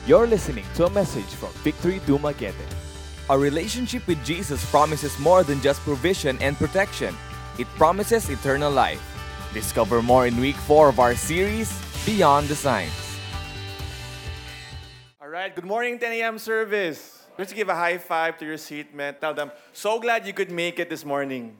You're listening to a message from Victory Dumaguete. A relationship with Jesus promises more than just provision and protection. It promises eternal life. Discover more in week 4 of our series, Beyond the Signs. All right, good morning, 10 a.m. service. Let's give a high five to your seatmate. Tell them, so glad you could make it this morning.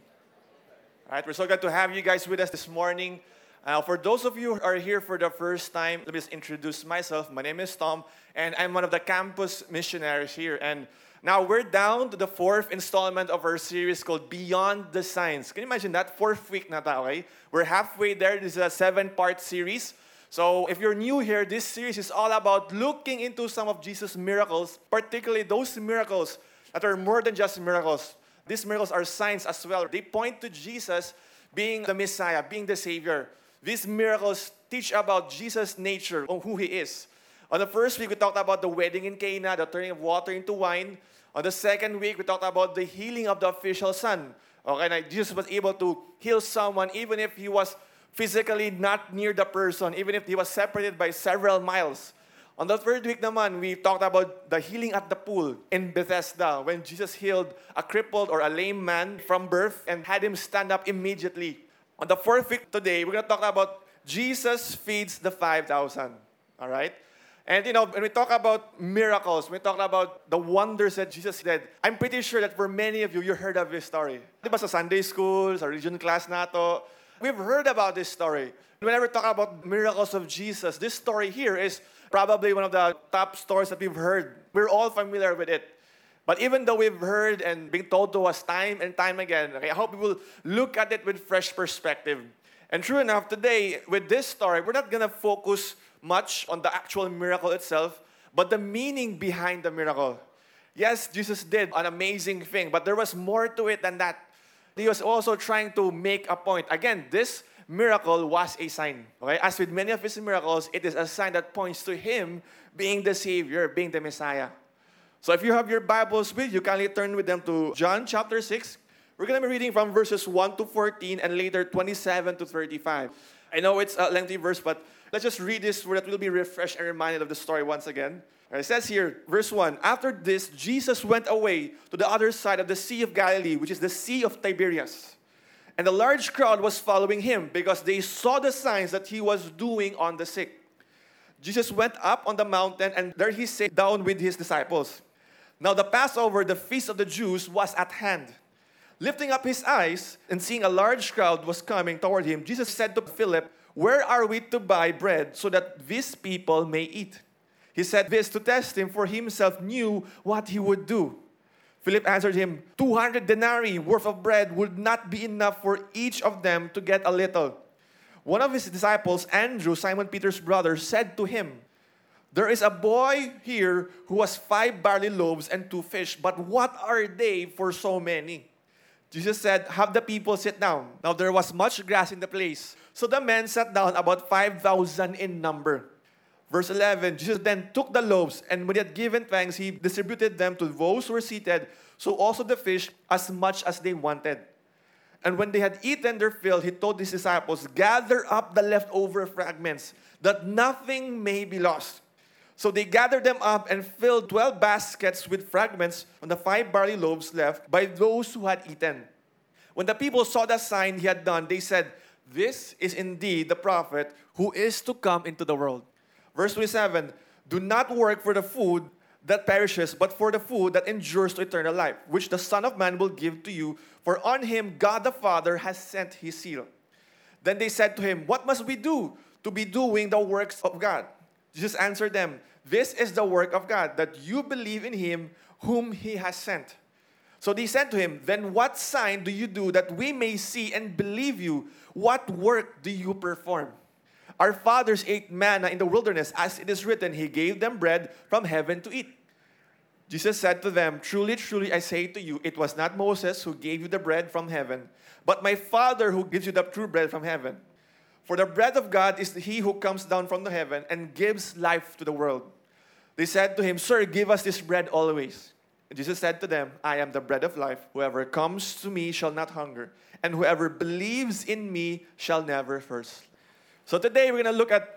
All right, we're so glad to have you guys with us this morning. For those of you who are here for the first time, let me just introduce myself. My name is Tom, and I'm one of the campus missionaries here. And now we're down to the 4th installment of our series called Beyond the Signs. Can you imagine that? 4th week na tayo, okay? We're halfway there. This is a 7-part series. So if you're new here, this series is all about looking into some of Jesus' miracles, particularly those miracles that are more than just miracles. These miracles are signs as well. They point to Jesus being the Messiah, being the Savior. These miracles teach about Jesus' nature, on who He is. On the first week, we talked about the wedding in Cana, the turning of water into wine. On the second week, we talked about the healing of the official son. Okay, now Jesus was able to heal someone even if he was physically not near the person, even if he was separated by several miles. On the third week naman, we talked about the healing at the pool in Bethesda when Jesus healed a crippled or a lame man from birth and had him stand up immediately. On the fourth week today, we're going to talk about Jesus feeds the 5,000. All right? And when we talk about miracles, when we talk about the wonders that Jesus did, I'm pretty sure that for many of you, you heard of this story. Diba sa Sunday school, sa religion class nato, we've heard about this story. Whenever we talk about miracles of Jesus, this story here is probably one of the top stories that we've heard. We're all familiar with it. But even though we've heard and been told to us time and time again, okay, I hope we will look at it with fresh perspective. And true enough, today, with this story, we're not going to focus much on the actual miracle itself, but the meaning behind the miracle. Yes, Jesus did an amazing thing, but there was more to it than that. He was also trying to make a point. Again, this miracle was a sign. Okay? As with many of His miracles, it is a sign that points to Him being the Savior, being the Messiah. So if you have your Bibles with you, kindly turn with them to John chapter 6. We're going to be reading from verses 1 to 14 and later 27 to 35. I know it's a lengthy verse, but let's just read this so that we'll be refreshed and reminded of the story once again. It says here, verse 1, After this, Jesus went away to the other side of the Sea of Galilee, which is the Sea of Tiberias. And a large crowd was following Him because they saw the signs that He was doing on the sick. Jesus went up on the mountain and there He sat down with His disciples. Now the Passover, the feast of the Jews, was at hand. Lifting up His eyes and seeing a large crowd was coming toward Him, Jesus said to Philip, Where are we to buy bread so that these people may eat? He said this to test Him, for Himself knew what He would do. Philip answered Him, 200 denarii worth of bread would not be enough for each of them to get a little. One of His disciples, Andrew, Simon Peter's brother, said to Him, There is a boy here who has 5 barley loaves and 2 fish, but what are they for so many? Jesus said, Have the people sit down. Now there was much grass in the place. So the men sat down, about 5,000 in number. Verse 11, Jesus then took the loaves, and when He had given thanks, He distributed them to those who were seated, so also the fish, as much as they wanted. And when they had eaten their fill, He told His disciples, Gather up the leftover fragments, that nothing may be lost. So they gathered them up and filled 12 baskets with fragments from the 5 barley loaves left by those who had eaten. When the people saw the sign He had done, they said, This is indeed the prophet who is to come into the world. Verse 27, Do not work for the food that perishes, but for the food that endures to eternal life, which the Son of Man will give to you, for on Him God the Father has sent His seal. Then they said to Him, What must we do to be doing the works of God? Jesus answered them, This is the work of God, that you believe in Him whom He has sent. So they said to Him, Then what sign do you do that we may see and believe you? What work do you perform? Our fathers ate manna in the wilderness, as it is written, He gave them bread from heaven to eat. Jesus said to them, Truly, truly, I say to you, it was not Moses who gave you the bread from heaven, but my Father who gives you the true bread from heaven. For the bread of God is He who comes down from the heaven and gives life to the world. They said to Him, Sir, give us this bread always. And Jesus said to them, I am the bread of life. Whoever comes to me shall not hunger, and whoever believes in me shall never thirst. So today we're going to look at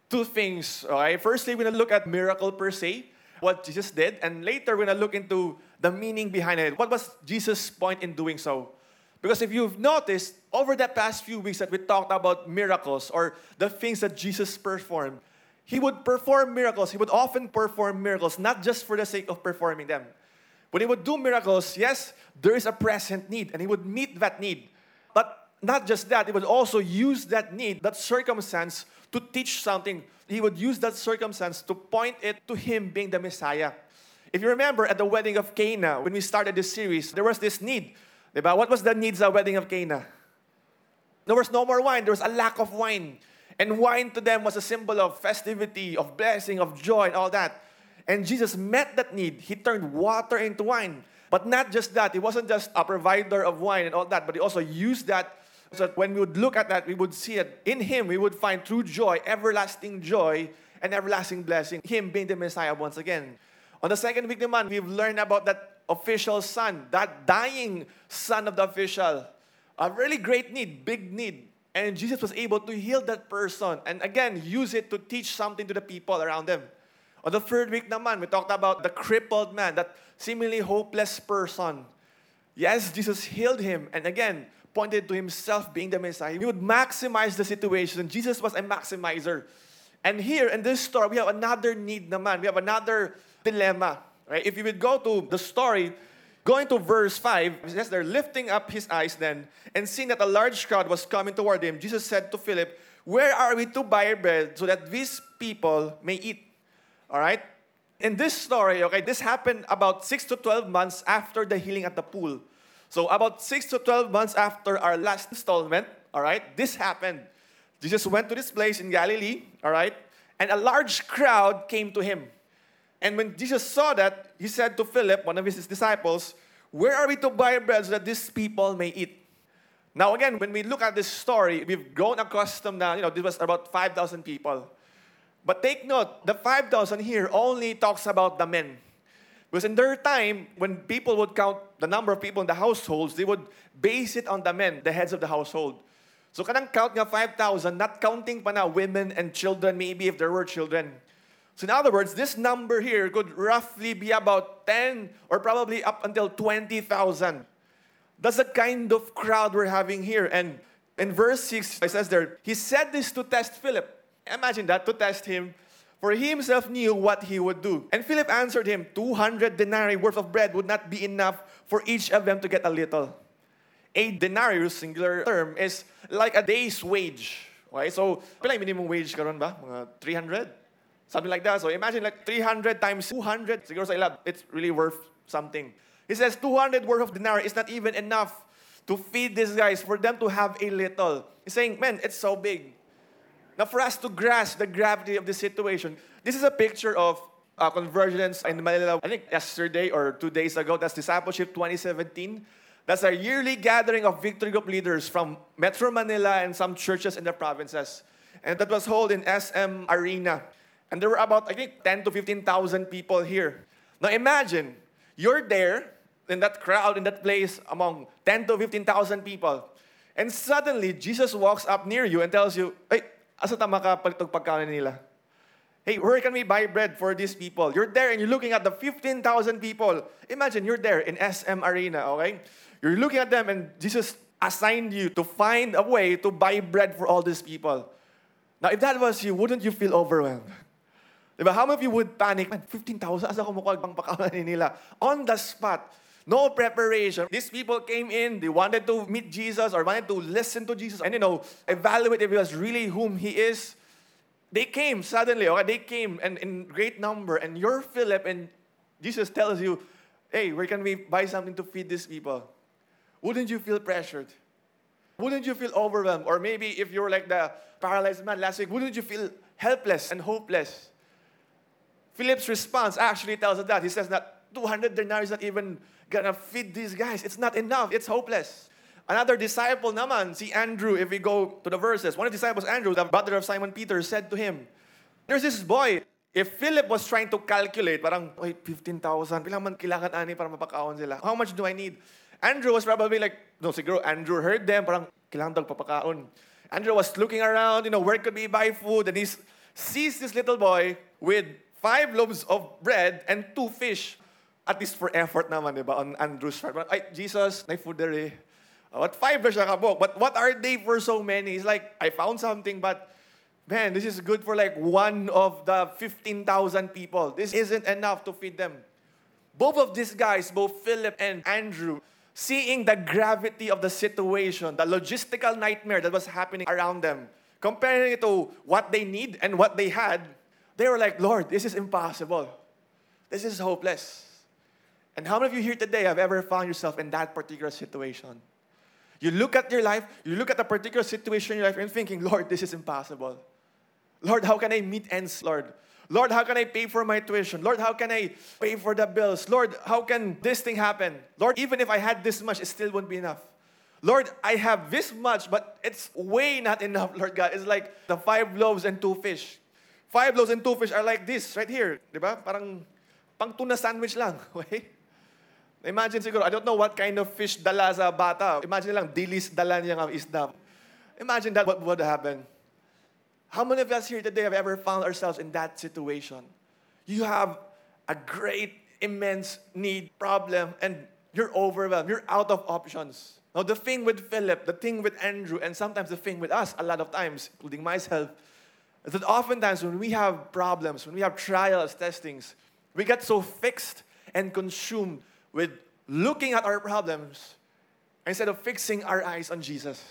two things. Okay? Firstly, we're going to look at miracle per se, what Jesus did, and later we're going to look into the meaning behind it. What was Jesus' point in doing so? Because if you've noticed, over the past few weeks that we talked about miracles or the things that Jesus performed, He would perform miracles. He would often perform miracles, not just for the sake of performing them. When He would do miracles, yes, there is a present need, and He would meet that need. But not just that, He would also use that need, that circumstance, to teach something. He would use that circumstance to point it to Him being the Messiah. If you remember at the wedding of Cana, when we started this series, there was this need. Diba? What was the needs at the wedding of Cana? There was no more wine. There was a lack of wine. And wine to them was a symbol of festivity, of blessing, of joy, and all that. And Jesus met that need. He turned water into wine. But not just that. He wasn't just a provider of wine and all that, but He also used that so that when we would look at that, we would see it. In Him, we would find true joy, everlasting joy, and everlasting blessing. Him being the Messiah once again. On the second week naman, we've learned about that official son, that dying son of the official. A really great need, big need. And Jesus was able to heal that person and again, use it to teach something to the people around them. On the third week naman, we talked about the crippled man, that seemingly hopeless person. Yes, Jesus healed him and again, pointed to Himself being the Messiah. He would maximize the situation. Jesus was a maximizer. And here in this story, we have another need naman. We have another dilemma. Right? If you would go to the story, going to verse 5, it says they're lifting up His eyes then, and seeing that a large crowd was coming toward Him, Jesus said to Philip, "Where are we to buy bread so that these people may eat?" All right? In this story, okay, this happened about 6 to 12 months after the healing at the pool. So about 6 to 12 months after our last installment, all right, this happened. Jesus went to this place in Galilee, all right, and a large crowd came to Him. And when Jesus saw that, He said to Philip, one of His disciples, "Where are we to buy bread so that these people may eat?" Now again, when we look at this story, we've grown accustomed now, this was about 5,000 people. But take note, the 5,000 here only talks about the men. Because in their time, when people would count the number of people in the households, they would base it on the men, the heads of the household. So kanang count nga 5,000, not counting pa na women and children, maybe if there were children. So in other words, this number here could roughly be about 10 or probably up until 20,000. That's the kind of crowd we're having here. And in verse 6, it says there, He said this to test Philip. Imagine that, to test him. For He Himself knew what He would do. And Philip answered him, 200 denarii worth of bread would not be enough for each of them to get a little. A denarius, singular term, is like a day's wage. Okay? So, pila yung minimum wage karon ba? Mga 300? Something like that. So imagine like 300 times 200. Siguro sa ilan, it's really worth something. He says 200 worth of denarii is not even enough to feed these guys, for them to have a little. He's saying, man, it's so big. Now for us to grasp the gravity of the situation, this is a picture of Convergence in Manila, I think yesterday or 2 days ago. That's Discipleship 2017. That's our yearly gathering of Victory Group leaders from Metro Manila and some churches in the provinces. And that was held in SM Arena. And there were about, I think, 10 to 15,000 people here. Now imagine, you're there in that crowd, in that place, among 10 to 15,000 people. And suddenly, Jesus walks up near you and tells you, "Hey, asa ta makapalitog pagkain nila? Hey, where can we buy bread for these people?" You're there and you're looking at the 15,000 people. Imagine you're there in SM Arena, okay? You're looking at them and Jesus assigned you to find a way to buy bread for all these people. Now, if that was you, wouldn't you feel overwhelmed? Diba? How many of you would panic? Man, 15,000, asa ko mukha bang pakawalan nila? On the spot, no preparation. These people came in, they wanted to meet Jesus or wanted to listen to Jesus and, evaluate if He was really whom He is. They came suddenly, okay? They came and in great number, and you're Philip, and Jesus tells you, "Hey, where can we buy something to feed these people?" Wouldn't you feel pressured? Wouldn't you feel overwhelmed? Or maybe if you're like the paralyzed man last week, wouldn't you feel helpless and hopeless? Philip's response actually tells us that. He says that 200 denarii is not even gonna feed these guys. It's not enough. It's hopeless. Another disciple naman, si Andrew, if we go to the verses, one of the disciples, Andrew, the brother of Simon Peter, said to him, there's this boy. If Philip was trying to calculate, parang, 15,000, kailangan man kailangan ani para mapakaon sila. How much do I need? Andrew was probably like, no, siguro Andrew heard them, parang kailangan daw papakaon. Andrew was looking around, where could we buy food? And he's sees this little boy with 5 loaves of bread and 2 fish. At least for effort naman, di ba, on Andrew's part. But, ay, Jesus, may food there eh. What 5 na siya kabok? But what are they for so many? It's like, I found something, but man, this is good for like one of the 15,000 people. This isn't enough to feed them. Both of these guys, both Philip and Andrew, seeing the gravity of the situation, the logistical nightmare that was happening around them, comparing it to what they need and what they had, they were like, Lord, this is impossible. This is hopeless. And how many of you here today have ever found yourself in that particular situation? You look at your life, you look at a particular situation in your life and thinking, Lord, this is impossible. Lord, how can I meet ends, Lord? Lord, how can I pay for my tuition? Lord, how can I pay for the bills? Lord, how can this thing happen? Lord, even if I had this much, it still wouldn't be enough. Lord, I have this much, but it's way not enough, Lord God. It's like the 5 loaves and 2 fish. 5 loaves and 2 fish are like this, right here. Diba? Parang pang tuna sandwich lang. Okay? Imagine siguro, I don't know what kind of fish dala sa bata. Imagine lang, dilis dala niya ng isda. Imagine that, what would happen. How many of us here today have ever found ourselves in that situation? You have a great, immense need, problem, and you're overwhelmed. You're out of options. Now, the thing with Philip, the thing with Andrew, and sometimes the thing with us, a lot of times, including myself, is that oftentimes when we have problems, when we have trials, testings, we get so fixed and consumed with looking at our problems instead of fixing our eyes on Jesus.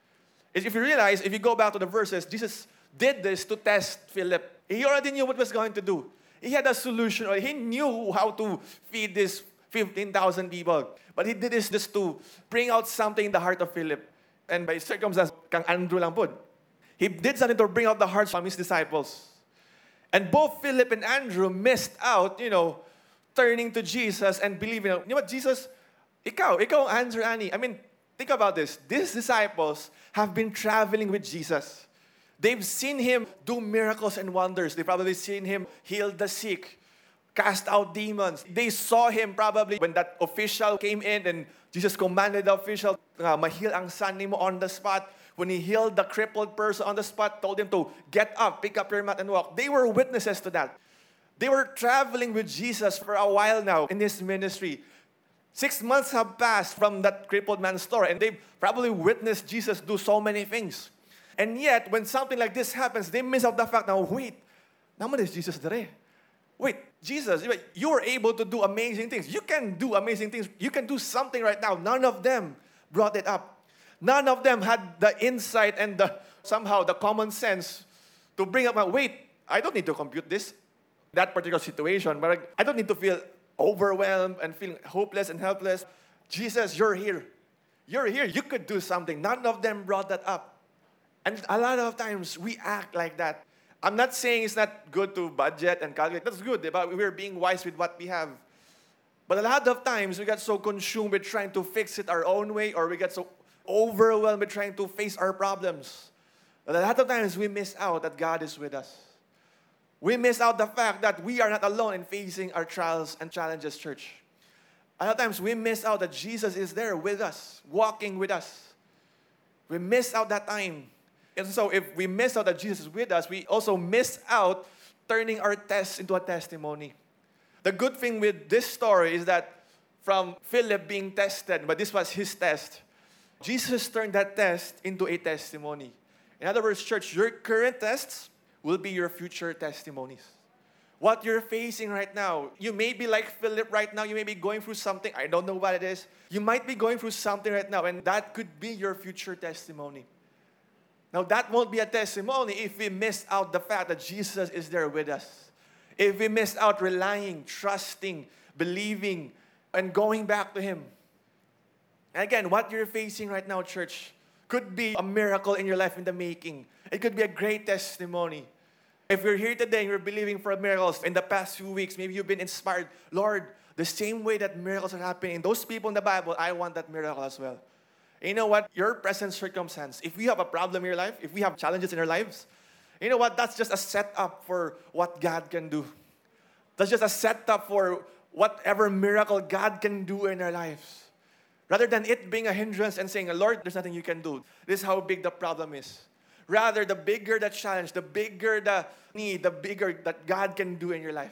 If you realize, if you go back to the verses, Jesus did this to test Philip. He already knew what he was going to do. He had a solution, or he knew how to feed these 15,000 people. But he did this just to bring out something in the heart of Philip. And by circumstance, kang Andrew lang po. He did something to bring out the hearts of his disciples. And both Philip and Andrew missed out, turning to Jesus and believing. You know what, Jesus, ikaw answer, Annie. I mean, think about this. These disciples have been traveling with Jesus. They've seen him do miracles and wonders. They've probably seen him heal the sick, cast out demons. They saw him probably when that official came in and Jesus commanded the official, mahil ang son mo on the spot. When he healed the crippled person on the spot, told him to get up, pick up your mat and walk. They were witnesses to that. They were traveling with Jesus for a while now in his ministry. 6 months have passed from that crippled man's story, and they've probably witnessed Jesus do so many things. And yet, when something like this happens, they miss out the fact, now wait, naman is Jesus there? Wait, Jesus, you were able to do amazing things. You can do amazing things. You can do something right now. None of them brought it up. None of them had the insight and somehow the common sense to bring up, wait, I don't need to compute this, that particular situation, but I don't need to feel overwhelmed and feeling hopeless and helpless. Jesus, you're here. You're here. You could do something. None of them brought that up. And a lot of times we act like that. I'm not saying it's not good to budget and calculate. That's good, but we're being wise with what we have. But a lot of times we get so consumed with trying to fix it our own way, or we get so overwhelmed with trying to face our problems. But a lot of times we miss out that God is with us. We miss out the fact that we are not alone in facing our trials and challenges, church. A lot of times we miss out that Jesus is there with us, walking with us. We miss out that time. And so if we miss out that Jesus is with us, we also miss out turning our tests into a testimony. The good thing with this story is that from Philip being tested, but this was his test, Jesus turned that test into a testimony. In other words, church, your current tests will be your future testimonies. What you're facing right now, you may be like Philip right now. You may be going through something. I don't know what it is. You might be going through something right now, and that could be your future testimony. Now, that won't be a testimony if we miss out the fact that Jesus is there with us. If we miss out relying, trusting, believing, and going back to Him. And again, what you're facing right now, church, could be a miracle in your life in the making. It could be a great testimony. If you're here today and you're believing for miracles in the past few weeks, maybe you've been inspired, Lord, the same way that miracles are happening, those people in the Bible, I want that miracle as well. You know what? Your present circumstance, if we have a problem in your life, if we have challenges in our lives, you know what? That's just a setup for what God can do. That's just a setup for whatever miracle God can do in our lives. Rather than it being a hindrance and saying, Lord, there's nothing you can do. This is how big the problem is. Rather, the bigger the challenge, the bigger the need, the bigger that God can do in your life.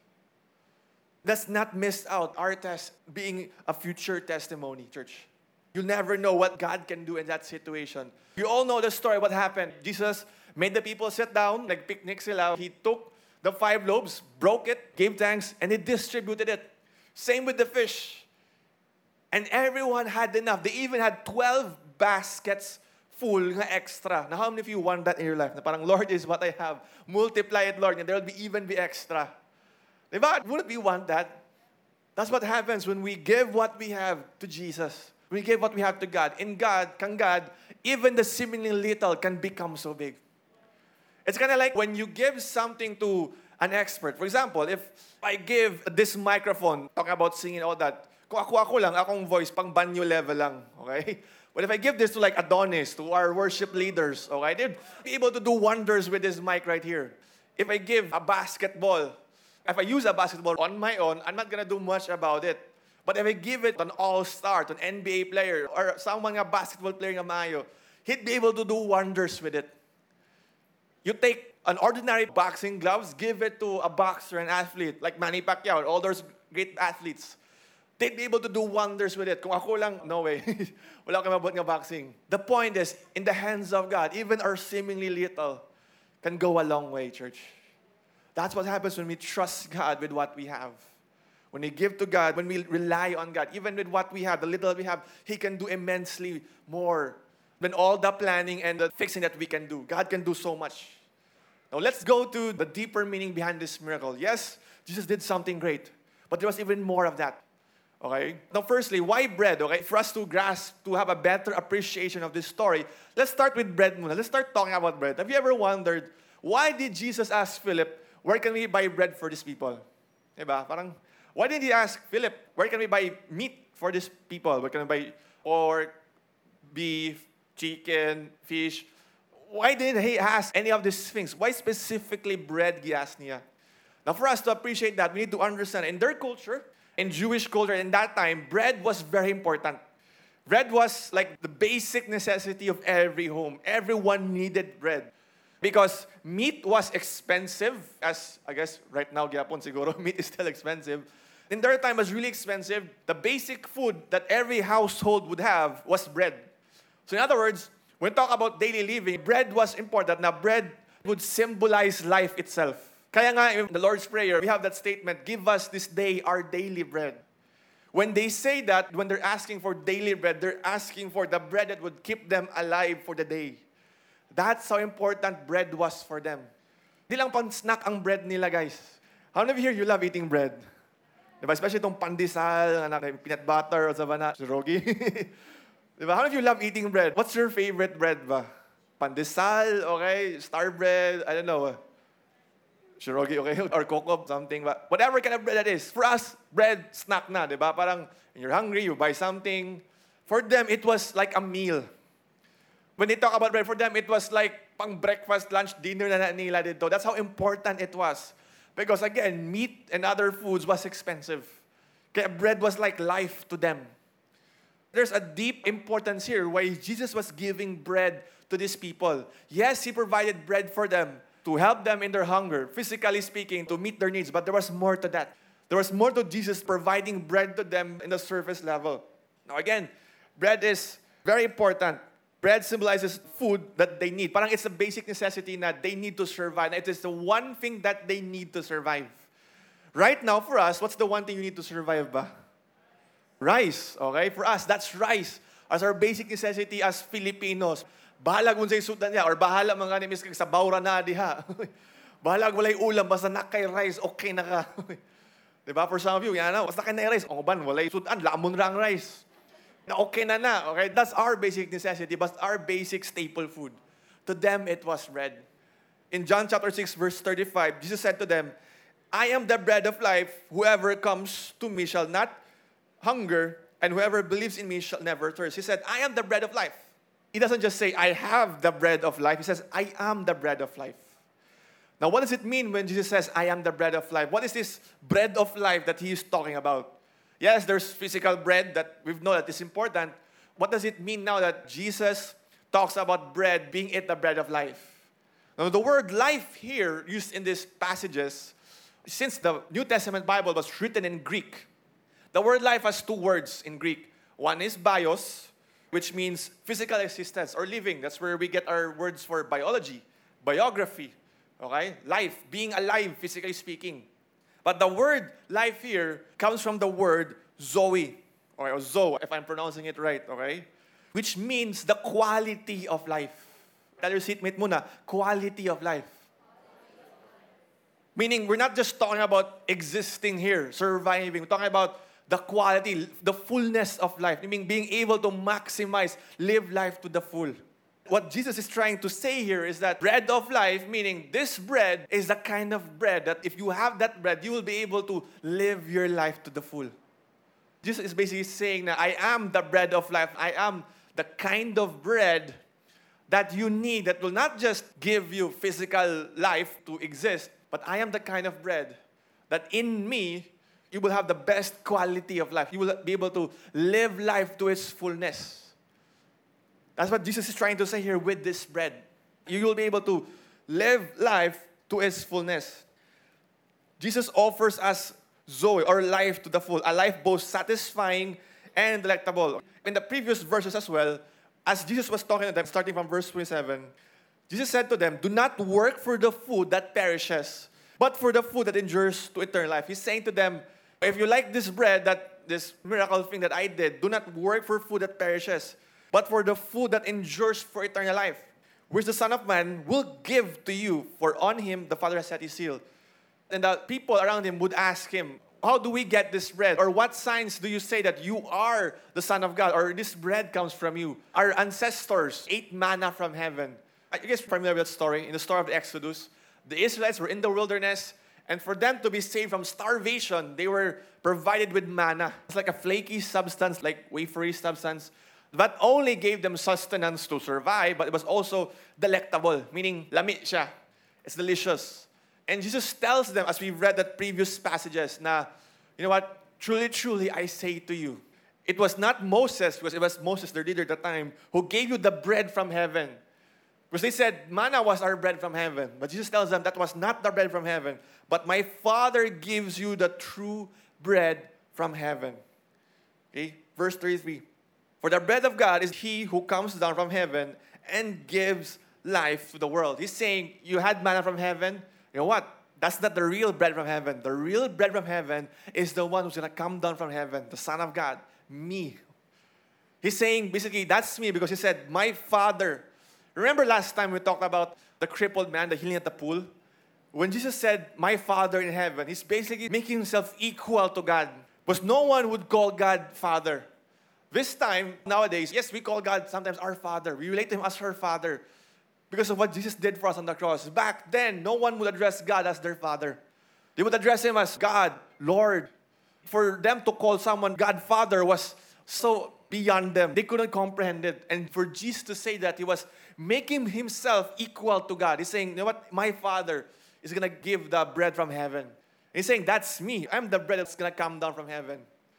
Let's not miss out our test being a future testimony, church. You'll never know what God can do in that situation. You all know the story, what happened. Jesus made the people sit down, like picnic sila. He took the 5 loaves, broke it, gave thanks, and He distributed it. Same with the fish. And everyone had enough. They even had 12 baskets full na extra. Now, how many of you want that in your life? Na parang, Lord, is what I have. Multiply it, Lord, and there will even be extra. Diba? Wouldn't we want that? That's what happens when we give what we have to Jesus. We give what we have to God. In God, even the seemingly little can become so big. It's kind of like when you give something to an expert. For example, if I give this microphone, talking about singing, all that, kung ako lang, akong voice, pang banyo level lang, okay? But if I give this to like Adonis, to our worship leaders, okay, they'd be able to do wonders with this mic right here. If I give a basketball, if I use a basketball on my own, I'm not gonna do much about it. But if I give it to an all-star, to an NBA player, or someone nga basketball player nga maayo, he'd be able to do wonders with it. You take an ordinary boxing gloves, give it to a boxer, an athlete, like Manny Pacquiao, all those great athletes. They'd be able to do wonders with it. Kung ako lang, no way. Wala akong mabot nga boxing. The point is, in the hands of God, even our seemingly little can go a long way, church. That's what happens when we trust God with what we have. When we give to God, when we rely on God, even with what we have, the little we have, He can do immensely more than all the planning and the fixing that we can do. God can do so much. Now let's go to the deeper meaning behind this miracle. Yes, Jesus did something great, but there was even more of that. Okay? Now firstly, why bread? Okay? For us to grasp, to have a better appreciation of this story, let's start with bread muna. Let's start talking about bread. Have you ever wondered, why did Jesus ask Philip, where can we buy bread for these people? Diba? Parang, why didn't He ask Philip, where can we buy meat for these people? Where can we buy pork, beef, chicken, fish? Why didn't He ask any of these things? Why specifically bread, gias niya? Now, for us to appreciate that, we need to understand, in their culture, in Jewish culture, in that time, bread was very important. Bread was like the basic necessity of every home. Everyone needed bread. Because meat was expensive, as I guess right now, gyapon siguro, meat is still expensive. In their time, it was really expensive. The basic food that every household would have was bread. So in other words, when we talk about daily living, bread was important. Now, bread would symbolize life itself. Kaya nga, in the Lord's Prayer, we have that statement, give us this day our daily bread. When they say that, when they're asking for daily bread, they're asking for the bread that would keep them alive for the day. That's how important bread was for them. Di lang pang snack ang bread nila, guys. How many of you here, you love eating bread? Diba? Especially itong pandesal, peanut butter, o sabana, shirogi. Diba? How many of you love eating bread? What's your favorite bread ba? Pandesal, okay? Star bread, I don't know. Shirogi, okay? Or coco, something. But whatever kind of bread that is. For us, bread, snack na, diba? Parang, when you're hungry, you buy something. For them, it was like a meal. When they talk about bread, for them, it was like pang breakfast, lunch, dinner na nila dito. That's how important it was. Because again, meat and other foods was expensive. Kaya bread was like life to them. There's a deep importance here why Jesus was giving bread to these people. Yes, He provided bread for them to help them in their hunger, physically speaking, to meet their needs. But there was more to that. There was more to Jesus providing bread to them in the surface level. Now again, bread is very important. Bread symbolizes food that they need. Parang it's a basic necessity na they need to survive. It is the one thing that they need to survive. Right now, for us, what's the one thing you need to survive ba? Rice, okay? For us, that's rice. As our basic necessity as Filipinos. Bahalag mo sa isudan niya, or bahala mga nimis kag sa bawra na diha. Bahalag walay ulam, basta nakay rice, okay na ka. Diba? For some of you, yan na, basta nakay rice. O ban, walay sudan, lamon rang rice. Na okay na na, okay? That's our basic necessity, but our basic staple food. To them, it was bread. In John chapter 6, verse 35, Jesus said to them, I am the bread of life. Whoever comes to me shall not hunger, and whoever believes in me shall never thirst. He said, I am the bread of life. He doesn't just say, I have the bread of life. He says, I am the bread of life. Now, what does it mean when Jesus says, I am the bread of life? What is this bread of life that He is talking about? Yes, there's physical bread that we know that is important. What does it mean now that Jesus talks about bread being it the bread of life. Now, the word life here used in these passages, since the New Testament Bible was written in Greek, the word life has two words in Greek. One is bios, which means physical existence or living. That's where we get our words for biology, biography, okay? Life, being alive, physically speaking. But the word life here comes from the word zoe, or zo, if I'm pronouncing it right, okay? Which means the quality of life. Tell your seatmate muna, quality of life. Meaning, we're not just talking about existing here, surviving. We're talking about the quality, the fullness of life. I mean, being able to maximize, live life to the full. What Jesus is trying to say here is that bread of life, meaning this bread is the kind of bread that if you have that bread, you will be able to live your life to the full. Jesus is basically saying that I am the bread of life. I am the kind of bread that you need that will not just give you physical life to exist, but I am the kind of bread that in me, you will have the best quality of life. You will be able to live life to its fullness. That's what Jesus is trying to say here with this bread. You will be able to live life to its fullness. Jesus offers us Zoe, or life to the full, a life both satisfying and delectable. In the previous verses as well, as Jesus was talking to them, starting from verse 27, Jesus said to them, do not work for the food that perishes, but for the food that endures to eternal life. He's saying to them, if you like this bread, this miracle thing that I did, do not work for food that perishes, but for the food that endures for eternal life, which the Son of Man will give to you, for on him the Father has set his seal. And the people around him would ask him, how do we get this bread? Or what signs do you say that you are the Son of God? Or this bread comes from you? Our ancestors ate manna from heaven. Are you guys familiar with that story? In the story of the Exodus, the Israelites were in the wilderness, and for them to be saved from starvation, they were provided with manna. It's like a flaky substance, like wafery substance, that only gave them sustenance to survive, but it was also delectable, meaning lami siya. It's delicious. And Jesus tells them, as we've read that previous passages, na, you know what? Truly, truly, I say to you, it was not Moses, because it was Moses, their leader at the time, who gave you the bread from heaven. Because they said, manna was our bread from heaven. But Jesus tells them, that was not the bread from heaven. But my Father gives you the true bread from heaven. Okay? Verse 33. For the bread of God is he who comes down from heaven and gives life to the world. He's saying, you had manna from heaven. You know what? That's not the real bread from heaven. The real bread from heaven is the one who's going to come down from heaven, the Son of God, me. He's saying, basically, that's me, because he said, my Father. Remember last time we talked about the crippled man, the healing at the pool? When Jesus said, my Father in heaven, he's basically making himself equal to God. Because no one would call God Father. This time, nowadays, yes, we call God sometimes our Father. We relate to him as our Father, because of what Jesus did for us on the cross. Back then, no one would address God as their Father. They would address him as God, Lord. For them to call someone God Father was so beyond them. They couldn't comprehend it. And for Jesus to say that, he was making himself equal to God. He's saying, you know what? My Father is going to give the bread from heaven. He's saying, that's me. I'm the bread that's going to come down from heaven.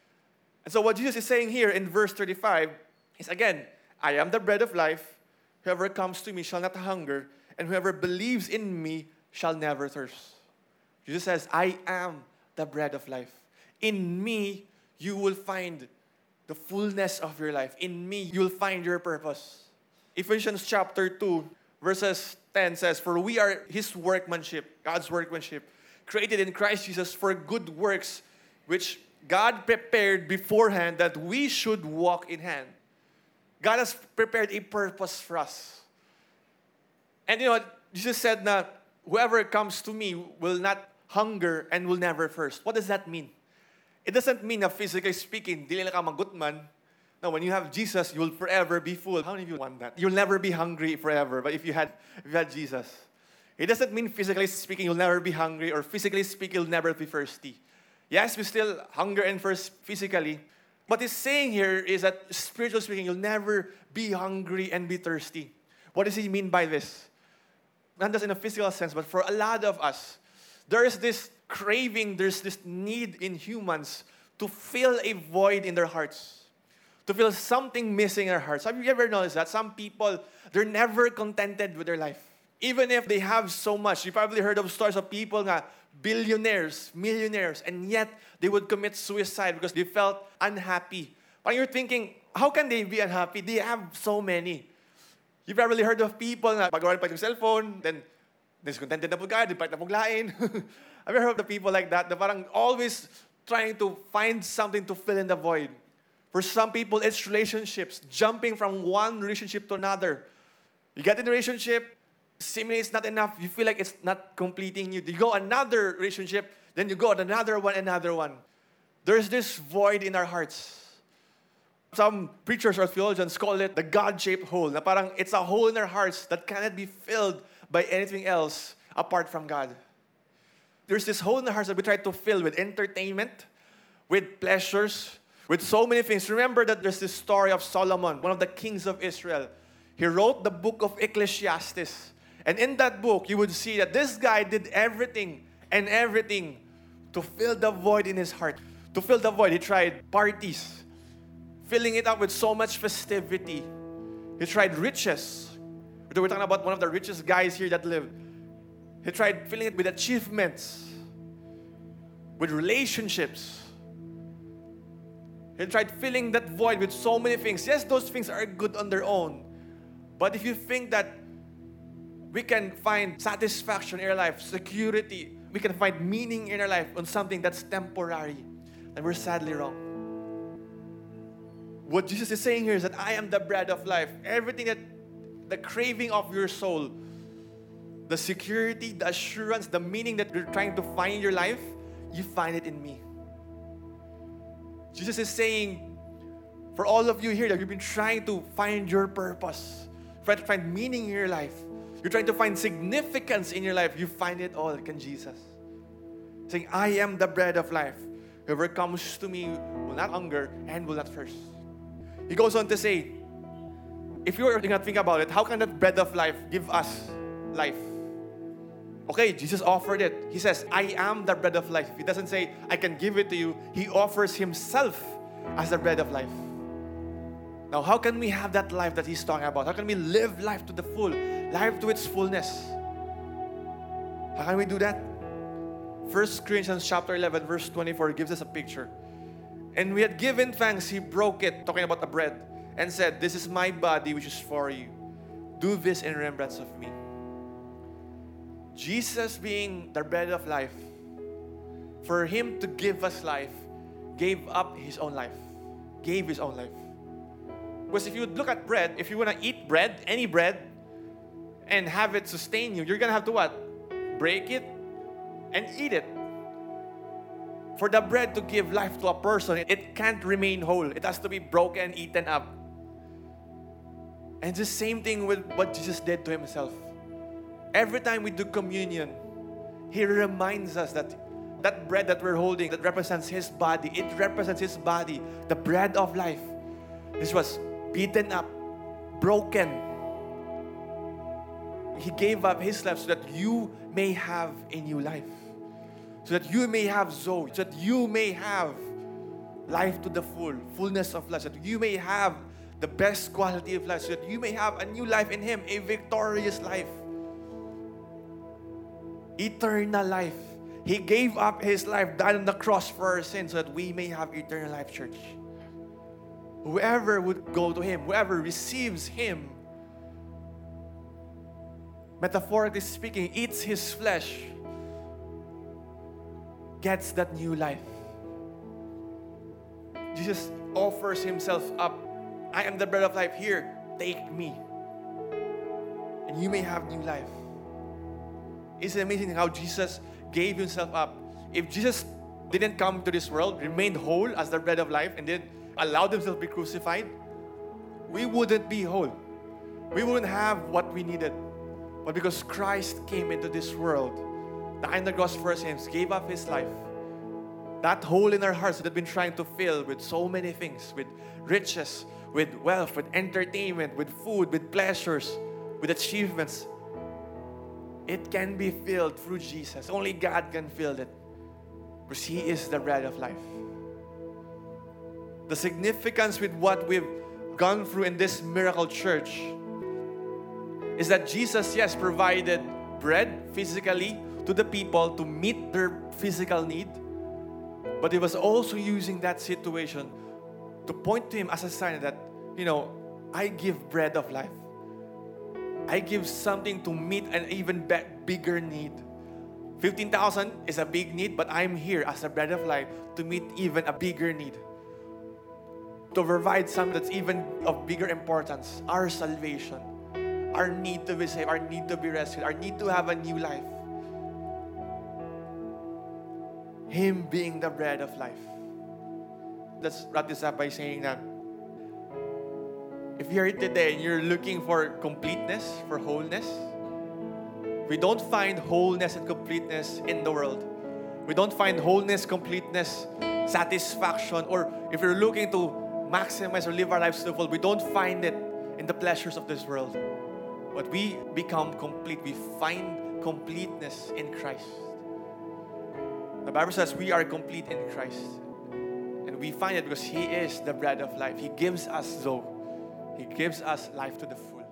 And so what Jesus is saying here in verse 35 is, again, I am the bread of life. Whoever comes to me shall not hunger, and whoever believes in me shall never thirst. Jesus says, I am the bread of life. In me, you will find the fullness of your life. In me, you'll find your purpose. Ephesians chapter 2, verses 10 says, for we are his workmanship, God's workmanship, created in Christ Jesus for good works, which God prepared beforehand that we should walk in hand. God has prepared a purpose for us. And you know, Jesus said that whoever comes to me will not hunger and will never thirst. What does that mean? It doesn't mean that physically speaking, dili na ka magutman. No, when you have Jesus, you will forever be full. How many of you want that? You'll never be hungry forever. But if you had Jesus, it doesn't mean physically speaking you'll never be hungry, or physically speaking you'll never be thirsty. Yes, we still hunger and thirst physically. What he's saying here is that spiritually speaking, you'll never be hungry and be thirsty. What does he mean by this? Not just in a physical sense, but for a lot of us, there is this craving, there's this need in humans to fill a void in their hearts. to feel something missing in our hearts. Have you ever noticed that? Some people, they're never contented with their life. Even if they have so much. You probably heard of stories of people nga billionaires, millionaires, and yet they would commit suicide because they felt unhappy. But you're thinking, how can they be unhappy? They have so many. You've probably heard of people na pagawa pa yung cellphone, then discontented na po ka, di pa na puglain. Have you heard of the people like that? They're parang always trying to find something to fill in the void. For some people, it's relationships, jumping from one relationship to another. You get in a relationship, seemingly it's not enough. You feel like it's not completing you. You go another relationship, then you go another one. There's this void in our hearts. Some preachers or theologians call it the God-shaped hole. Na parang it's a hole in our hearts that cannot be filled by anything else apart from God. There's this hole in our hearts that we try to fill with entertainment, with pleasures, with so many things. Remember that there's this story of Solomon, one of the kings of Israel. He wrote the book of Ecclesiastes. And in that book, you would see that this guy did everything to fill the void in his heart. To fill the void, he tried parties, filling it up with so much festivity. He tried riches. We're talking about one of the richest guys here that lived. He tried filling it with achievements, with relationships. He tried filling that void with so many things. Yes, those things are good on their own. But if you think that we can find satisfaction in our life, security, we can find meaning in our life on something that's temporary, then we're sadly wrong. What Jesus is saying here is that I am the bread of life. Everything that the craving of your soul, the security, the assurance, the meaning that you're trying to find in your life, you find it in me. Jesus is saying, for all of you here that you've been trying to find your purpose, trying to find meaning in your life, you're trying to find significance in your life, you find it all in Jesus. Saying, I am the bread of life. Whoever comes to me will not hunger and will not thirst. He goes on to say, if you're going to think about it, how can that bread of life give us life? Okay, Jesus offered it. He says, I am the bread of life. He doesn't say, I can give it to you. He offers Himself as the bread of life. Now, how can we have that life that He's talking about? How can we live life to the full, life to its fullness? How can we do that? 1 Corinthians chapter 11, verse 24 gives us a picture. And we had given thanks, He broke it, talking about the bread, and said, this is my body which is for you. Do this in remembrance of me. Jesus being the bread of life, for Him to give us life, gave up His own life. Gave His own life. Because if you look at bread, if you want to eat bread, any bread, and have it sustain you, you're going to have to what? Break it and eat it. For the bread to give life to a person, it can't remain whole. It has to be broken, eaten up. And it's the same thing with what Jesus did to Himself. Every time we do communion, He reminds us that that bread that we're holding, that represents His body, it represents His body, the bread of life. This was beaten up, broken. He gave up His life so that you may have a new life. So that you may have Zoe, so that you may have life to the full, fullness of life, so that you may have the best quality of life, so that you may have a new life in Him, a victorious life. Eternal life. He gave up His life, died on the cross for our sins, so that we may have eternal life, church. Whoever would go to Him, whoever receives Him, metaphorically speaking, eats His flesh, gets that new life. Jesus offers Himself up. I am the bread of life. Here, take me. And you may have new life. Isn't it amazing how Jesus gave Himself up? If Jesus didn't come to this world, remained whole as the bread of life, and didn't allow Himself to be crucified, we wouldn't be whole. We wouldn't have what we needed. But because Christ came into this world, died on the cross for our sins, gave up His life, that hole in our hearts that we've been trying to fill with so many things, with riches, with wealth, with entertainment, with food, with pleasures, with achievements, it can be filled through Jesus. Only God can fill it, because He is the bread of life. the significance with what we've gone through in this miracle church is that Jesus, yes, provided bread physically to the people to meet their physical need, but He was also using that situation to point to Him as a sign that, I give bread of life. I give something to meet an even bigger need. 15,000 is a big need, but I'm here as a bread of life to meet even a bigger need. To provide something that's even of bigger importance, our salvation, our need to be saved, our need to be rescued, our need to have a new life. Him being the bread of life. Let's wrap this up by saying that if you're here today and you're looking for completeness, for wholeness, we don't find wholeness and completeness in the world. We don't find wholeness, completeness, satisfaction, or if you're looking to maximize or live our lives to the full, we don't find it in the pleasures of this world. But we become complete. We find completeness in Christ. The Bible says we are complete in Christ. And we find it because He is the bread of life. He gives us life to the full.